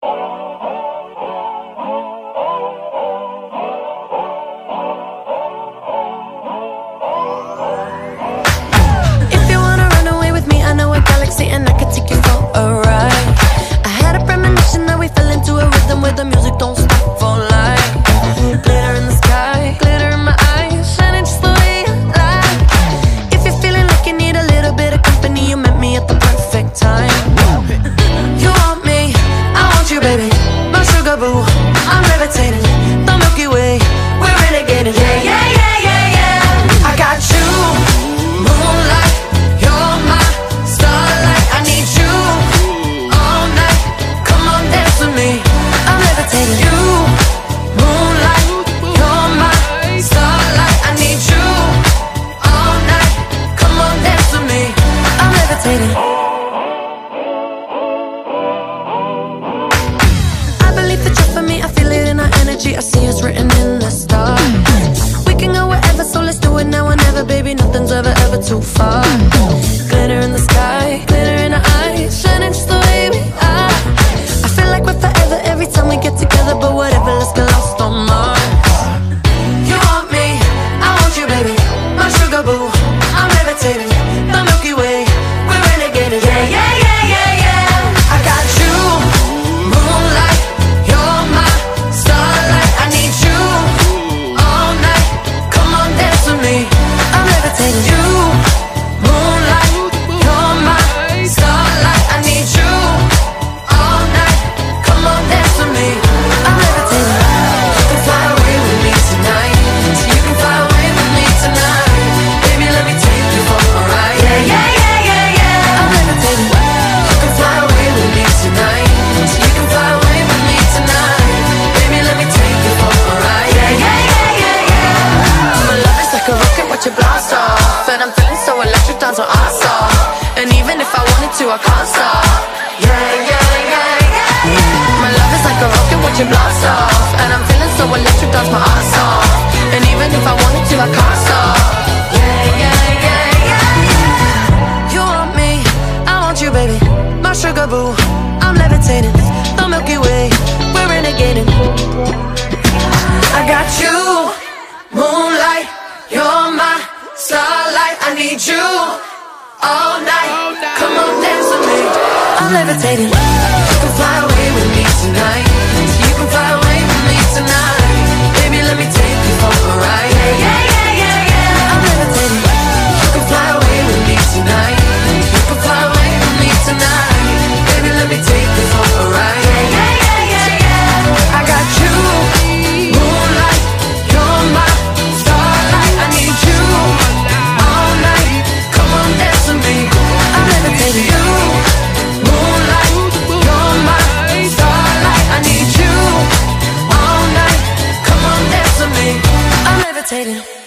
If you wanna run away with me, I know a galaxy and I can take you for a ride. I had a premonition that we fell into a rhythm where the music don't stop for life. Glitter in the sky, glitter in my eyes, shining just the way I like. If you're feeling like you need a little bit of company, you met me at the perfect time. You want me, I want you, baby, my sugar boo. I'm levitating, the Milky Way, we're renegading. Yeah, yeah, yeah, yeah, yeah. I got you, moonlight, you're my starlight. I need you all night, come on dance with me. I'm levitating. You, moonlight, you're my starlight. I need you all night, come on dance with me. I'm levitating. I believe that you're for me, I feel it in our energy, I see it's written in the stars. We can go wherever, so let's do it now or never, baby, nothing's ever, ever too far. Glitter in the sky, glitter in our eyes, shining just the way we are. I feel like we're forever every time we get together, but whatever, let's get lost on Mars. You want me, I want you, baby, my sugar boo. I'm levitating, the Milky Way, we're renegading. Yeah, yeah, yeah, yeah, yeah. I got you, moonlight, you're my starlight. I need you all night, come on dance with me. I'm levitating. You, moonlight, you're my starlight. I need you all night, come on dance with me. I'm levitating. You can fly away with me tonight, so you can fly away with me tonight. Baby, let me take you for a ride. Yeah, yeah, yeah, yeah, yeah. I'm levitating. You can fly away with me tonight, so you can fly away with me tonight. Baby, let me take you for a ride. Yeah, yeah, yeah, yeah, yeah. My love is like a rocket, watch it blast off, and I'm feeling so electric, dance on our off. And even if I wanted to, I can't stop. Yeah, yeah, yeah, yeah, yeah. My love is like a rocket, watch it blast off, and I'm feeling so electric, dance my ass off. And even if I wanted to, I can't stop. Yeah, yeah, yeah, yeah, yeah. You want me, I want you, baby, my sugar boo. I'm levitating, the Milky Way, we're renegading. I got you, moonlight, you're my starlight. I need you all night, come on dance with me. I'm levitating. You can fly away with me tonight, so you can fly away with me tonight. Baby, let me take you for a ride. Yeah, yeah, yeah, yeah, yeah. I'm levitating. You can fly away with me tonight, you can fly away with me tonight. Baby, let me take you for a ride. Yeah, yeah, yeah, yeah, yeah. I got you, moonlight, you're my starlight. I need you all night, come on dance with me. I'm levitating. You, moonlight, you're my starlight. I need you all night, come on dance with me. I'm levitating.